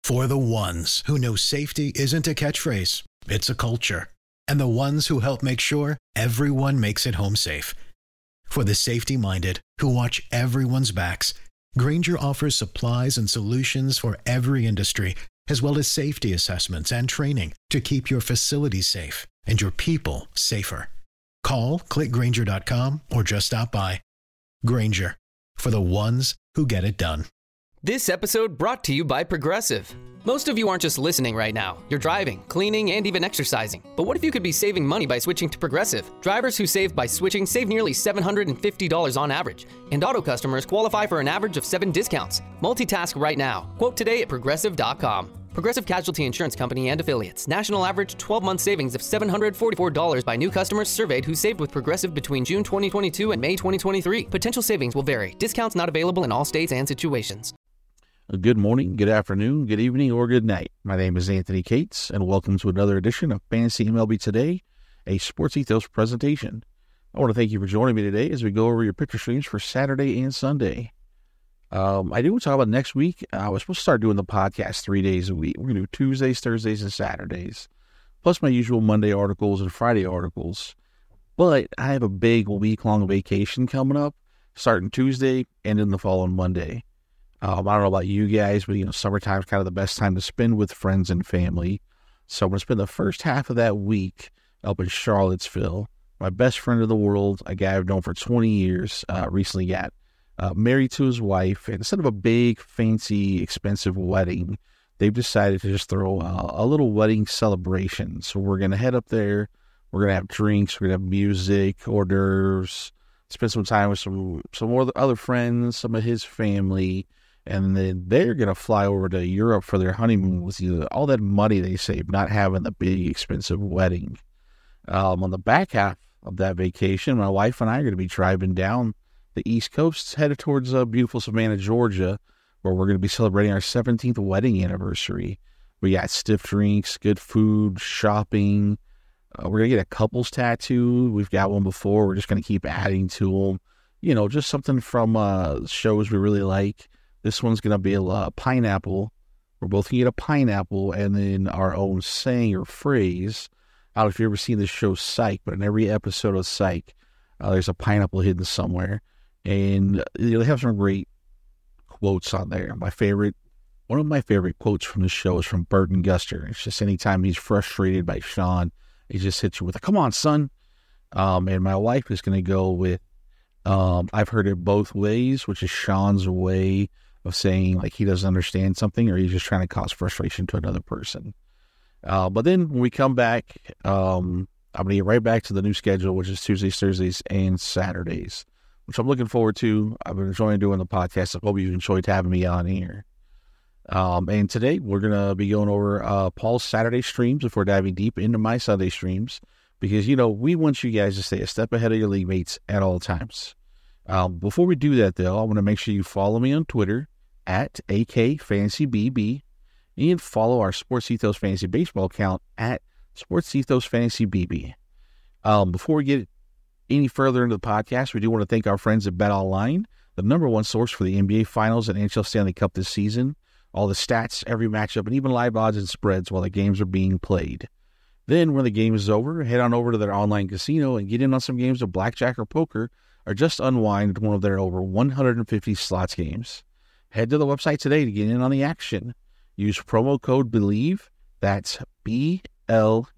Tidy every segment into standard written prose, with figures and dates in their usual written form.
For the ones who know safety isn't a catchphrase, it's a culture. And the ones who help make sure everyone makes it home safe. For the safety-minded who watch everyone's backs, Grainger offers supplies and solutions for every industry, as well as safety assessments and training to keep your facilities safe and your people safer. Call, click Grainger.com, or just stop by. Grainger, for the ones who get it done. This episode brought to you by Progressive. Most of you aren't just listening right now. You're driving, cleaning, and even exercising. But what if you could be saving money by switching to Progressive? Drivers who save by switching save nearly $750 on average. And auto customers qualify for an average of 7 discounts. Multitask right now. Quote today at Progressive.com. Progressive Casualty Insurance Company and Affiliates. National average 12-month savings of $744 by new customers surveyed who saved with Progressive between June 2022 and May 2023. Potential savings will vary. Discounts not available in all states and situations. Good morning, good afternoon, good evening, or good night. My name is Anthony Cates, and welcome to another edition of Fantasy MLB Today, a Sports Ethos presentation. I want to thank you for joining me today as we go over your picture streams for Saturday and Sunday. I do want to talk about next week. I was supposed to start doing the podcast 3 days a week. We're going to do Tuesdays, Thursdays, and Saturdays, plus my usual Monday articles and Friday articles. But I have a big week-long vacation coming up, starting Tuesday and in the following Monday. I don't know about you guys, but, summertime is kind of the best time to spend with friends and family. So I'm going to spend the first half of that week up in Charlottesville. My best friend in the world, a guy I've known for 20 years, recently got married to his wife. And instead of a big, fancy, expensive wedding, they've decided to just throw a little wedding celebration. So we're going to head up there. We're going to have drinks. We're going to have music, hors d'oeuvres, spend some time with some more other friends, some of his family. And then they're going to fly over to Europe for their honeymoon with all that money they saved, not having the big, expensive wedding. On the back half of that vacation, my wife and I are going to be driving down the East Coast, headed towards beautiful Savannah, Georgia, where we're going to be celebrating our 17th wedding anniversary. We got stiff drinks, good food, shopping. We're going to get a couples tattoo. We've got one before. We're just going to keep adding to them. Just something from shows we really like. This one's going to be a pineapple. We're both going to get a pineapple and then our own saying or phrase. I don't know if you've ever seen this show Psych, but in every episode of Psych, there's a pineapple hidden somewhere. And they have some great quotes on there. One of my favorite quotes from the show is from Burton Guster. It's just anytime he's frustrated by Sean, he just hits you with a, "Come on, son." And my wife is going to go with, I've heard it both ways, which is Sean's way of saying like he doesn't understand something or he's just trying to cause frustration to another person. But then when we come back, I'm going to get right back to the new schedule, which is Tuesdays, Thursdays, and Saturdays, which I'm looking forward to. I've been enjoying doing the podcast. I hope you enjoyed having me on here. And today we're going to be going over Paul's Saturday streams before diving deep into my Sunday streams, because, we want you guys to stay a step ahead of your league mates at all times. Before we do that, though, I want to make sure you follow me on Twitter at AKFantasyBB and follow our Sports Ethos Fantasy Baseball account at Sports Ethos Fantasy BB. Before we get any further into the podcast, we do want to thank our friends at BetOnline, the number one source for the NBA Finals and NHL Stanley Cup this season. All the stats, every matchup, and even live odds and spreads while the games are being played. Then, when the game is over, head on over to their online casino and get in on some games of blackjack or poker, or just unwind one of their over 150 slots games. Head to the website today to get in on the action. Use promo code BELIEVE, that's BLEAV,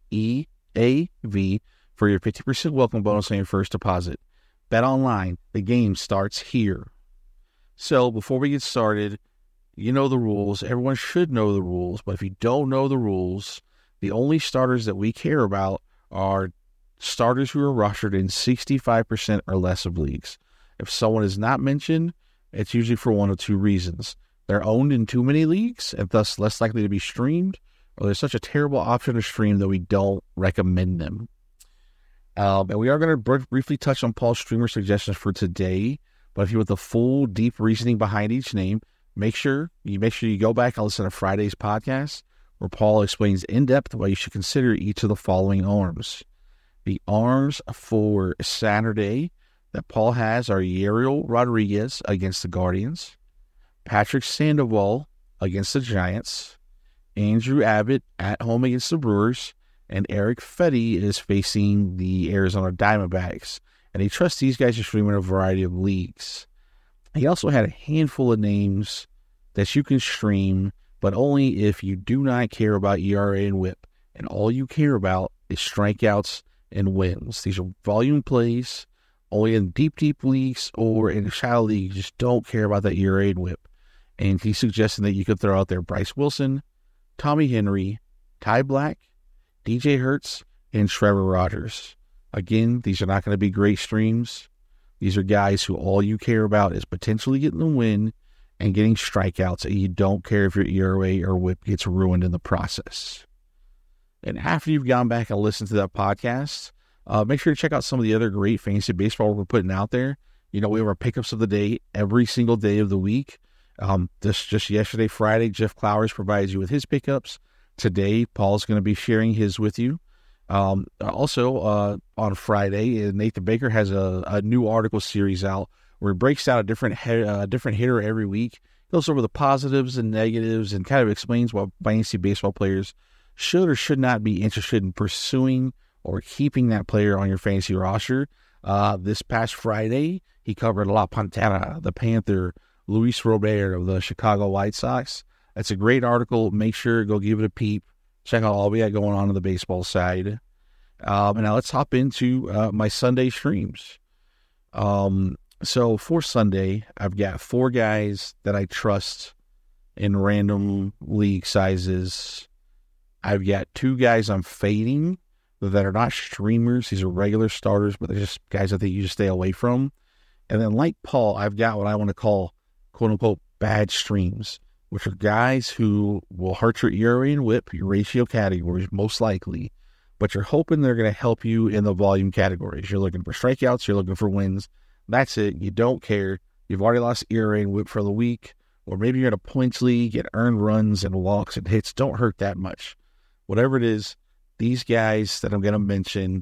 for your 50% welcome bonus on your first deposit. Bet online, the game starts here. So, before we get started, you know the rules. Everyone should know the rules, but if you don't know the rules, the only starters that we care about are starters who are rostered in 65% or less of leagues. If someone is not mentioned, it's usually for one of two reasons. They're owned in too many leagues and thus less likely to be streamed, or there's such a terrible option to stream that we don't recommend them. And we are going to briefly touch on Paul's streamer suggestions for today, but if you want the full, deep reasoning behind each name, make sure you go back and listen to Friday's podcast, where Paul explains in depth why you should consider each of the following arms. The arms for Saturday that Paul has are Yariel Rodriguez against the Guardians, Patrick Sandoval against the Giants, Andrew Abbott at home against the Brewers, and Eric Fetty is facing the Arizona Diamondbacks. And he trusts these guys to stream in a variety of leagues. He also had a handful of names that you can stream, but only if you do not care about ERA and WHIP, and all you care about is strikeouts and wins. These are volume plays, only in deep leagues or in shallow leagues. You just don't care about that ERA and WHIP. And he's suggesting that you could throw out there Bryce Wilson, Tommy Henry, Ty Black, DJ Hertz, and Trevor Rogers. Again, these are not going to be great streams. These are guys who all you care about is potentially getting the win and getting strikeouts, and you don't care if your ERA or WHIP gets ruined in the process. And after you've gone back and listened to that podcast, make sure to check out some of the other great fantasy baseball we're putting out there. We have our pickups of the day every single day of the week. Just yesterday, Friday, Jeff Clowers provides you with his pickups. Today, Paul's going to be sharing his with you. Also, on Friday, Nathan Baker has a new article series out where he breaks down a different hitter every week. He goes over the positives and negatives and kind of explains why fantasy baseball players should or should not be interested in pursuing or keeping that player on your fantasy roster. This past Friday, he covered La Pantera, the Panther, Luis Robert of the Chicago White Sox. That's a great article. Make sure to go give it a peep. Check out all we got going on the baseball side. And now let's hop into my Sunday streams. So for Sunday, I've got 4 guys that I trust in random league sizes. I've got 2 guys I'm fading that are not streamers. These are regular starters, but they're just guys I think you just stay away from. And then like Paul, I've got what I want to call, quote unquote, bad streams, which are guys who will hurt your ERA and WHIP, your ratio categories, most likely, but you're hoping they're going to help you in the volume categories. You're looking for strikeouts, you're looking for wins. That's it. You don't care. You've already lost ERA and WHIP for the week, or maybe you're in a points league, get earned runs and walks and hits. Don't hurt that much. Whatever it is, these guys that I'm going to mention,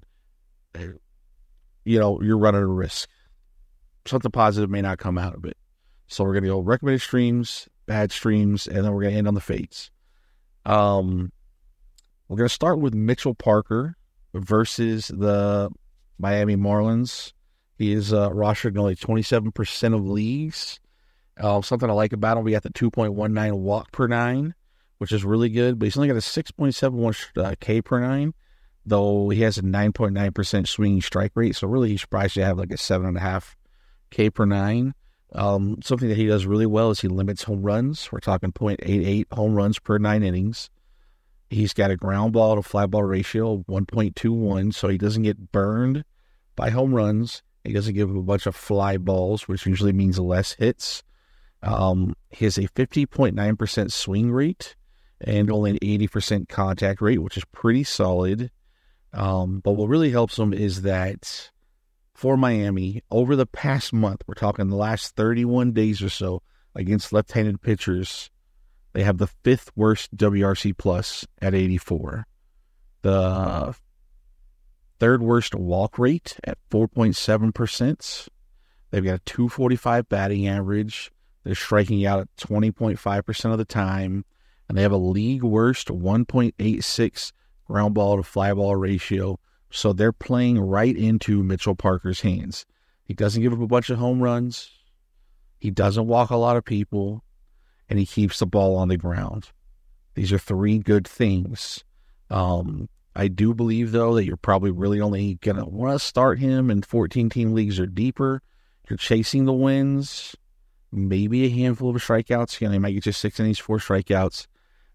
you're running a risk. Something positive may not come out of it. So we're going to go recommended streams, bad streams, and then we're going to end on the fades. We're going to start with Mitchell Parker versus the Miami Marlins. He is rostered in only 27% of leagues. Something I like about him, we got the 2.19 walk per 9, which is really good, but he's only got a 6.71 K per 9, though he has a 9.9% swinging strike rate, so really he's surprised to have like a 7.5 K per 9. Something that he does really well is he limits home runs. We're talking 0.88 home runs per 9 innings. He's got a ground ball to fly ball ratio of 1.21, so he doesn't get burned by home runs. He doesn't give him a bunch of fly balls, which usually means less hits. He has a 50.9% swing rate and only an 80% contact rate, which is pretty solid. But what really helps him is that for Miami, over the past month, we're talking the last 31 days or so, against left-handed pitchers, they have the 5th worst WRC plus at 84. The 3rd worst walk rate at 4.7%. They've got a 245 batting average. They're striking out at 20.5% of the time. And they have a league worst 1.86 ground ball to fly ball ratio. So they're playing right into Mitchell Parker's hands. He doesn't give up a bunch of home runs. He doesn't walk a lot of people. And he keeps the ball on the ground. These are 3 good things. I do believe, though, that you're probably really only going to want to start him in 14-team leagues or deeper. You're chasing the wins, maybe a handful of strikeouts. He might get you 6 innings, 4 strikeouts.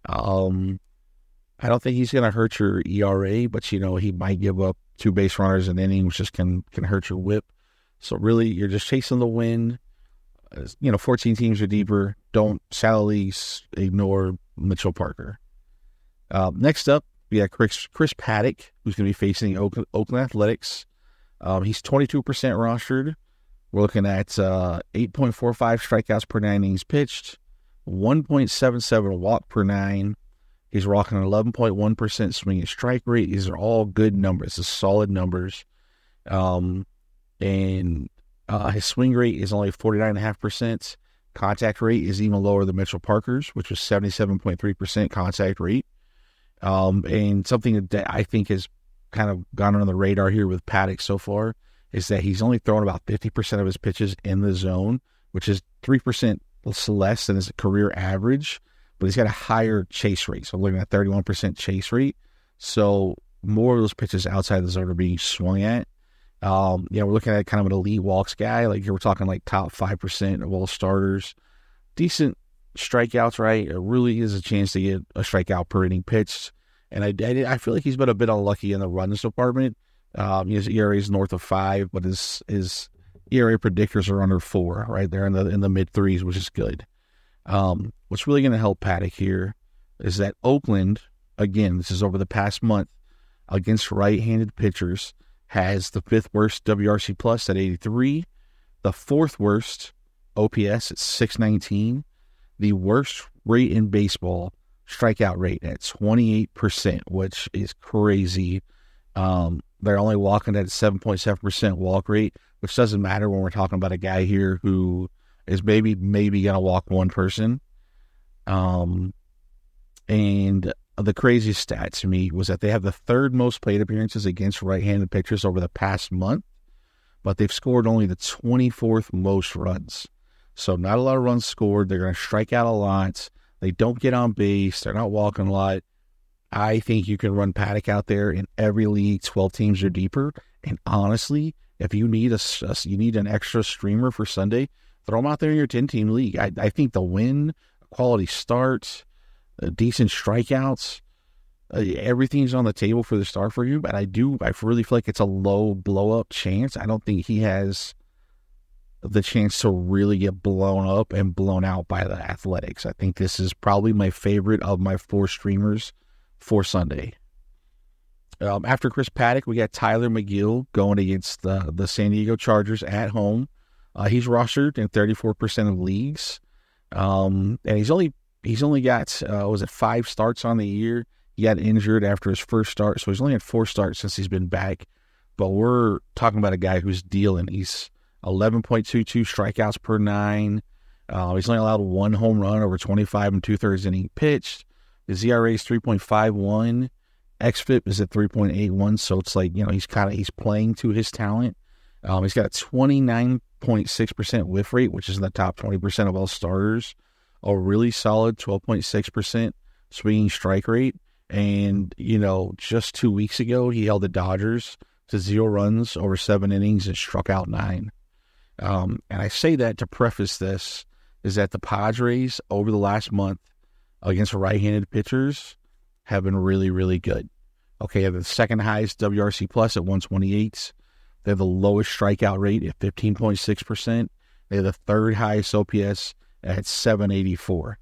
I don't think he's going to hurt your ERA, but, he might give up 2 base runners an inning, which just can hurt your WHIP. So, really, you're just chasing the win. 14 teams or deeper. Don't shallow leagues, ignore Mitchell Parker. Next up, we got Chris Paddock, who's going to be facing Oakland Athletics. He's 22% rostered. We're looking at 8.45 strikeouts per 9 innings pitched, 1.77 walk per 9. He's rocking an 11.1% swing and strike rate. These are all good numbers. These are solid numbers. And his swing rate is only 49.5%. contact rate is even lower than Mitchell Parker's, which was 77.3% contact rate. And something that I think has kind of gone under the radar here with Paddock so far is that he's only thrown about 50% of his pitches in the zone, which is 3% less than his career average, but he's got a higher chase rate. So I'm looking at 31% chase rate. So more of those pitches outside the zone are being swung at. We're looking at kind of an elite walks guy. Like here, we're talking like top 5% of all starters. Decent strikeouts, right? It really is a chance to get a strikeout per inning pitched. And I feel like he's been a bit unlucky in the runs department. His ERA is north of 5, but his ERA predictors are under 4, right there in the mid 3s, which is good. What's really going to help Paddock here is that Oakland, again, this is over the past month, against right-handed pitchers, has the 5th worst WRC plus at 83, the 4th worst OPS at 619, the worst rate in baseball, strikeout rate at 28%, which is crazy. They're only walking at a 7.7% walk rate, which doesn't matter when we're talking about a guy here who is maybe going to walk one person. And the craziest stat to me was that they have the 3rd most plate appearances against right-handed pitchers over the past month, but they've scored only the 24th most runs. So not a lot of runs scored. They're going to strike out a lot. They don't get on base. They're not walking a lot. I think you can run Paddock out there in every league, 12 teams or deeper. And honestly, if you need you need an extra streamer for Sunday, throw him out there in your 10-team league. I think the win, quality starts, decent strikeouts, everything's on the table for the start for you. But I really feel like it's a low blow-up chance. I don't think he has the chance to really get blown up and blown out by the Athletics. I think this is probably my favorite of my 4 streamers for Sunday. After Chris Paddock, we got Tyler McGill going against the San Diego Chargers at home. He's rostered in 34% of leagues. And he's only got 5 starts on the year. He got injured after his first start, so he's only had 4 starts since he's been back. But we're talking about a guy who's dealing. He's 11.22 strikeouts per 9. He's only allowed 1 home run over 25 2/3 inning pitched. His ERA is 3.51. xFIP is at 3.81. So it's like, he's playing to his talent. He's got a 29.6% whiff rate, which is in the top 20% of all starters. A really solid 12.6% swinging strike rate. And, just 2 weeks ago, he held the Dodgers to 0 runs over 7 innings and struck out 9. And I say that to preface this, is that the Padres over the last month against right-handed pitchers have been really, really good. Okay, they have the second highest WRC plus at 128. They have the lowest strikeout rate at 15.6%. They have the 3rd highest OPS at 784.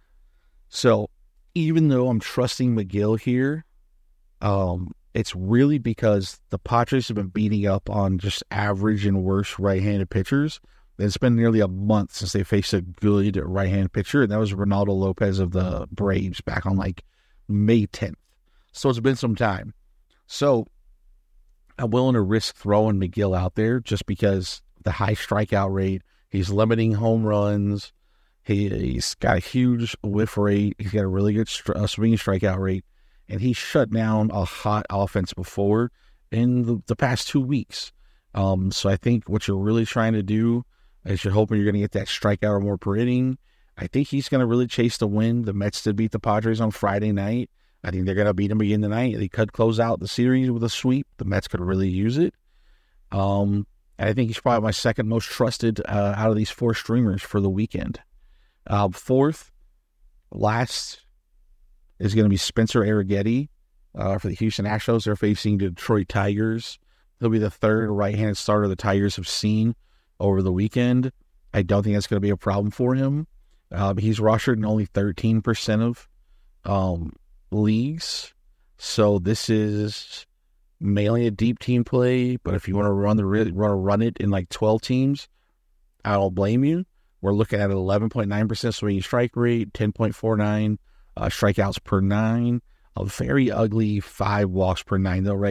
So even though I'm trusting McGill here, it's really because the Padres have been beating up on just average and worse right-handed pitchers. It's been nearly a month since they faced a good right-handed pitcher, and that was Ronaldo Lopez of the Braves back on May 10th. So it's been some time. So I'm willing to risk throwing McGill out there just because the high strikeout rate, he's limiting home runs, he's got a huge whiff rate, he's got a really good swinging strikeout rate, and he shut down a hot offense before in the past 2 weeks. So I think what you're really trying to do is you're hoping you're going to get that strikeout or more per inning. I think he's going to really chase the win. The Mets did beat the Padres on Friday night. I think they're going to beat them again tonight. They could close out the series with a sweep. The Mets could really use it. And I think he's probably my second most trusted out of these 4 streamers for the weekend. 4th, last, is going to be Spencer Arrighetti for the Houston Astros. They're facing the Detroit Tigers. He'll be the 3rd right-handed starter the Tigers have seen over the weekend. I don't think that's going to be a problem for him. He's rostered in only 13% of leagues. So this is mainly a deep team play, but if you want to run it in 12 teams, I don't blame you. We're looking at an 11.9% swinging strike rate, 10.49 strikeouts per 9, a very ugly 5 walks per 9 though, right?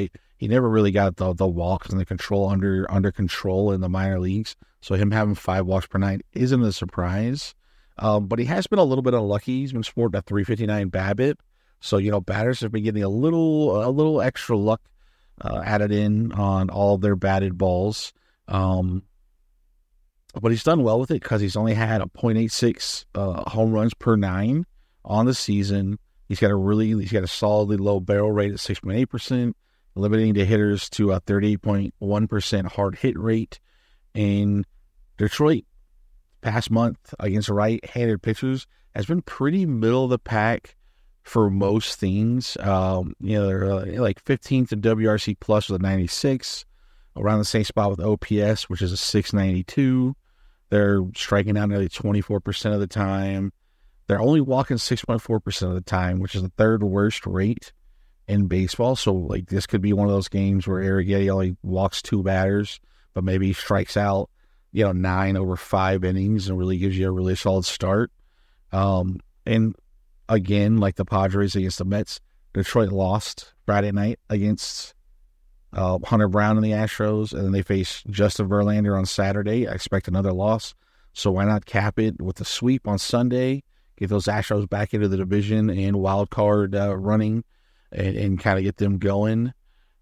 he never really got the walks and the control under control in the minor leagues. So him having 5 walks per night isn't a surprise. But he has been a little bit unlucky. He's been sporting a 359 BABIP. So, batters have been getting a little extra luck added in on all of their batted balls. But he's done well with it because he's only had a .86 home runs per 9 on the season. He's got a solidly low barrel rate at 6.8%, limiting the hitters to a 38.1% hard hit rate. In Detroit, past month against right-handed pitchers has been pretty middle of the pack for most things. They're like 15th in WRC plus with a 96, around the same spot with OPS, which is a 692. They're striking out nearly 24% of the time. They're only walking 6.4% of the time, which is the 3rd worst rate in baseball. So, this could be one of those games where Arrighetti only walks 2 batters, but maybe he strikes out, 9 over 5 innings and really gives you a really solid start. And again, like the Padres against the Mets, Detroit lost Friday night against Hunter Brown and the Astros, and then they face Justin Verlander on Saturday. I expect another loss. So why not cap it with a sweep on Sunday, get those Astros back into the division and wild card running and kind of get them going.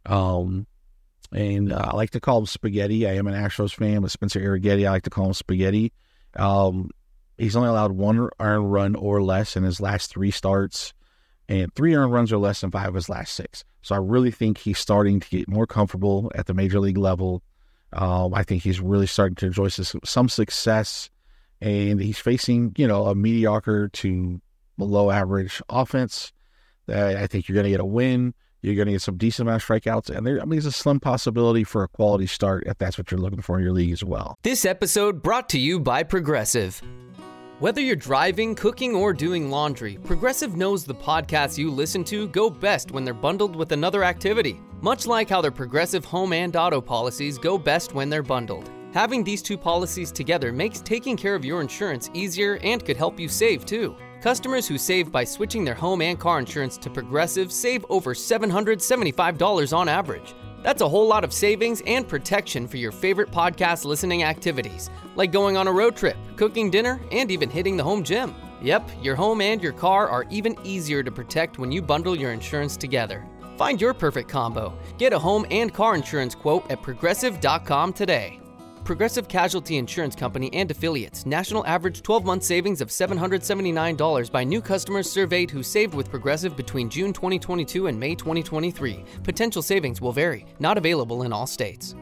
And I like to call him Spaghetti. I am an Astros fan, but Spencer Arrighetti, I like to call him Spaghetti. He's only allowed 1 earned run or less in his last 3 starts, and 3 earned runs or less in 5 of his last 6. So I really think he's starting to get more comfortable at the major league level. I think he's really starting to enjoy some success, and he's facing, a mediocre to below average offense. I think you're going to get a win. You're going to get some decent amount of strikeouts, and there's a slim possibility for a quality start if that's what you're looking for in your league as well. This episode brought to you by Progressive. Whether you're driving, cooking, or doing laundry, Progressive knows the podcasts you listen to go best when they're bundled with another activity, much like how their Progressive home and auto policies go best when they're bundled. Having these 2 policies together makes taking care of your insurance easier and could help you save too. Customers who save by switching their home and car insurance to Progressive save over $775 on average. That's a whole lot of savings and protection for your favorite podcast listening activities, like going on a road trip, cooking dinner, and even hitting the home gym. Yep, your home and your car are even easier to protect when you bundle your insurance together. Find your perfect combo. Get a home and car insurance quote at Progressive.com today. Progressive Casualty Insurance Company and Affiliates. National average 12-month savings of $779 by new customers surveyed who saved with Progressive between June 2022 and May 2023. Potential savings will vary. Not available in all states.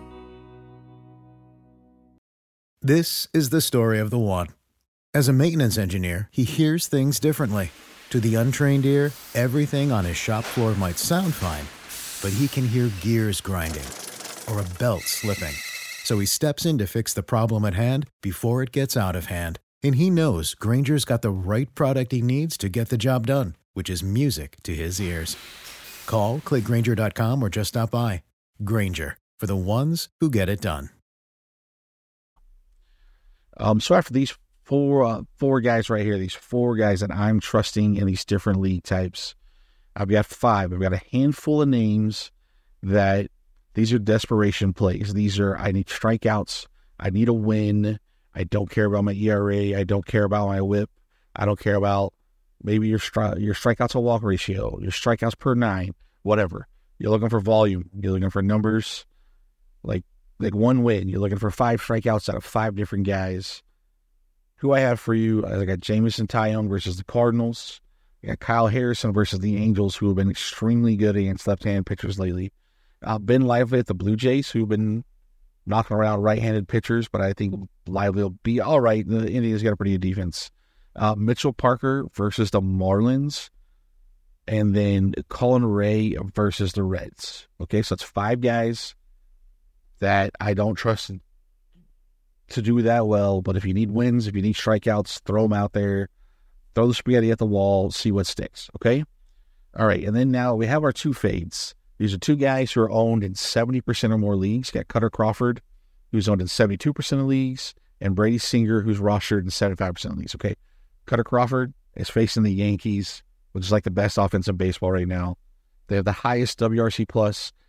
This is the story of the one. As a maintenance engineer, he hears things differently. To the untrained ear, everything on his shop floor might sound fine, but he can hear gears grinding or a belt slipping. So he steps in to fix the problem at hand before it gets out of hand. And he knows Grainger's got the right product he needs to get the job done, which is music to his ears. Call, click Grainger.com, or just stop by. Grainger, for the ones who get it done. So after these four guys right here, these 4 guys that I'm trusting in these different league types, I've got 5. I've got a handful of names that these are desperation plays. These are, I need strikeouts. I need a win. I don't care about my ERA. I don't care about my whip. I don't care about maybe your strikeouts to walk ratio, your strikeouts per 9, whatever. You're looking for volume. You're looking for numbers, like 1 win. You're looking for 5 strikeouts out of 5 different guys. Who I have for you, I got Jameson Taillon versus the Cardinals. I got Kyle Harrison versus the Angels, who have been extremely good against left-handed pitchers lately. Ben Lively at the Blue Jays, who've been knocking around right-handed pitchers, but I think Lively will be all right. The Indians got a pretty good defense. Mitchell Parker versus the Marlins, and then Colin Ray versus the Reds. Okay, so it's 5 guys that I don't trust to do that well, but if you need wins, if you need strikeouts, throw them out there. Throw the spaghetti at the wall, see what sticks, okay? All right, and then now we have our 2 fades. These are 2 guys who are owned in 70% or more leagues. You got Cutter Crawford, who's owned in 72% of leagues, and Brady Singer, who's rostered in 75% of leagues. Okay, Cutter Crawford is facing the Yankees, which is like the best offense in baseball right now. They have the highest WRC plus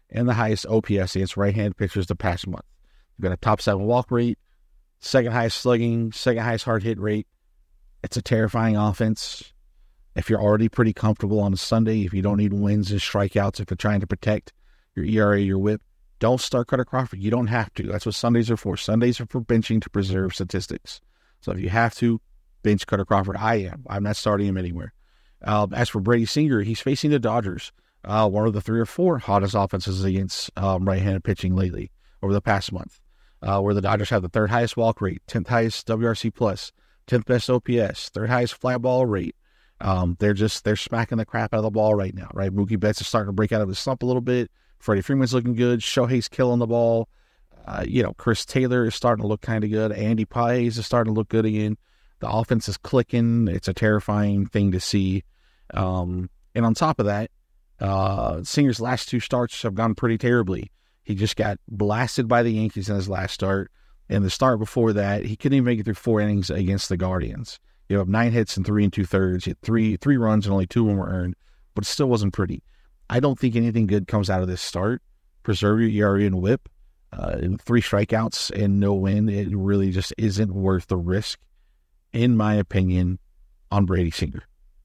and the highest OPS against right-handed pitchers the past month. They've got a top 7 walk rate, second highest slugging, second highest hard hit rate. It's a terrifying offense. If you're already pretty comfortable on a Sunday, if you don't need wins and strikeouts, if you're trying to protect your ERA, your whip, don't start Kutter Crawford. You don't have to. That's what Sundays are for. Sundays are for benching to preserve statistics. So if you have to, bench Kutter Crawford. I am. I'm not starting him anywhere. As for Brady Singer, he's facing the Dodgers, one of the 3 or 4 hottest offenses against right-handed pitching lately over the past month, where the Dodgers have the 3rd highest walk rate, 10th highest WRC+, 10th best OPS, 3rd highest fly ball rate. They're smacking the crap out of the ball right now, right? Mookie Betts is starting to break out of his slump a little bit. Freddie Freeman's looking good. Shohei's killing the ball. Chris Taylor is starting to look kind of good. Andy Paez is starting to look good again. The offense is clicking. It's a terrifying thing to see. And on top of that, Singer's last 2 starts have gone pretty terribly. He just got blasted by the Yankees in his last start. And the start before that, he couldn't even make it through 4 innings against the Guardians. You have 9 hits and 3 2/3. He had three runs and only 2 of them were earned, but it still wasn't pretty. I don't think anything good comes out of this start. Preserve your ERA and whip. 3 strikeouts and no win. It really just isn't worth the risk, in my opinion, on Brady Singer.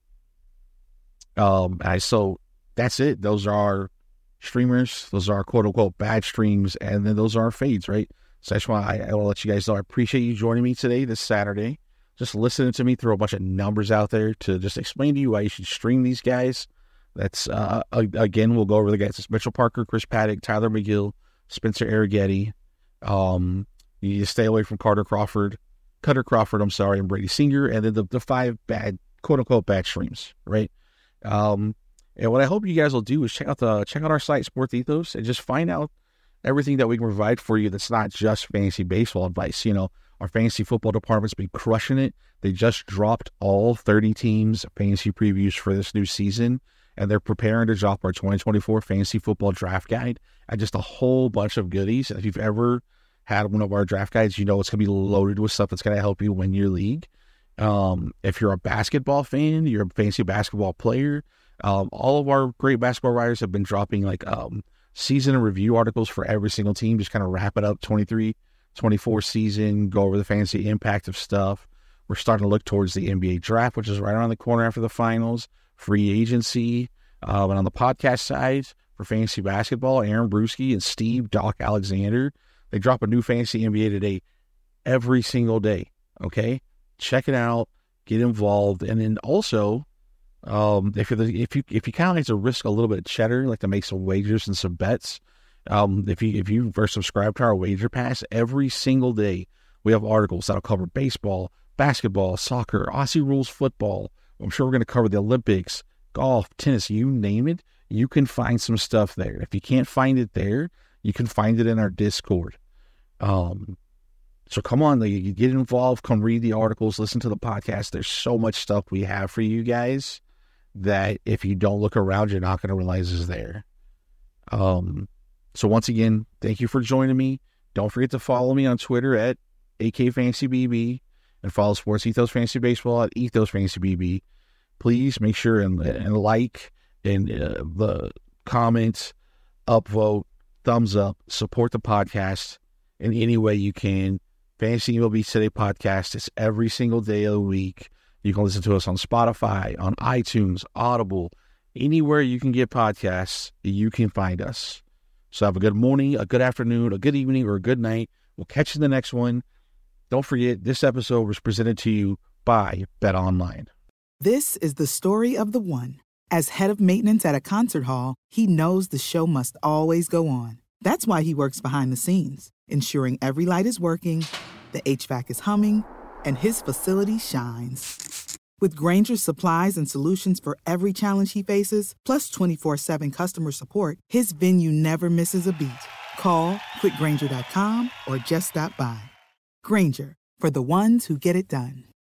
So that's it. Those are our streamers. Those are our quote-unquote bad streams, and then those are our fades, right? So I just want to let you guys know I appreciate you joining me today, this Saturday. Just listening to me throw a bunch of numbers out there to just explain to you why you should stream these guys. That's, again, we'll go over the guys. It's Mitchell Parker, Chris Paddock, Tyler McGill, Spencer Arrighetti. You need to stay away from Kutter Crawford, and Brady Singer, and then the 5 bad, quote-unquote, bad streams, right? And what I hope you guys will do is check out our site, Sports Ethos, and just find out everything that we can provide for you that's not just fantasy baseball advice. Our fantasy football department's been crushing it. They just dropped all 30 teams' fantasy previews for this new season, and they're preparing to drop our 2024 fantasy football draft guide and just a whole bunch of goodies. If you've ever had one of our draft guides, it's going to be loaded with stuff that's going to help you win your league. If you're a basketball fan, you're a fantasy basketball player, all of our great basketball writers have been dropping season and review articles for every single team, just kind of wrap it up 23-24 season, go over the fantasy impact of stuff. We're starting to look towards the NBA draft, which is right around the corner after the finals, free agency. And on the podcast side for fantasy basketball, Aaron Brewski and Steve Doc Alexander, they drop a new fantasy NBA today every single day. Okay, check it out, get involved, and then also, if you kind of like to risk a little bit of cheddar, like to make some wagers and some bets, if you are subscribed to our Wager Pass, every single day we have articles that'll cover baseball, basketball, soccer, Aussie rules football. I'm sure we're going to cover the Olympics, golf, tennis, you name it. You can find some stuff there. If you can't find it there, you can find it in our Discord. So come on, you get involved, come read the articles, listen to the podcast. There's so much stuff we have for you guys that if you don't look around, you're not going to realize is there. So once again, thank you for joining me. Don't forget to follow me on Twitter at AKFantasyBB and follow Sports Ethos Fantasy Baseball at EthosFantasyBB. Please make sure and like and the comments, upvote, thumbs up, support the podcast in any way you can. Fantasy MLB Today podcast is every single day of the week. You can listen to us on Spotify, on iTunes, Audible, anywhere you can get podcasts, you can find us. So have a good morning, a good afternoon, a good evening, or a good night. We'll catch you in the next one. Don't forget, this episode was presented to you by BetOnline. This is the story of the one. As head of maintenance at a concert hall, he knows the show must always go on. That's why he works behind the scenes, ensuring every light is working, the HVAC is humming, and his facility shines. With Grainger's supplies and solutions for every challenge he faces, plus 24/7 customer support, his venue never misses a beat. Call quickgrainger.com or just stop by. Grainger, for the ones who get it done.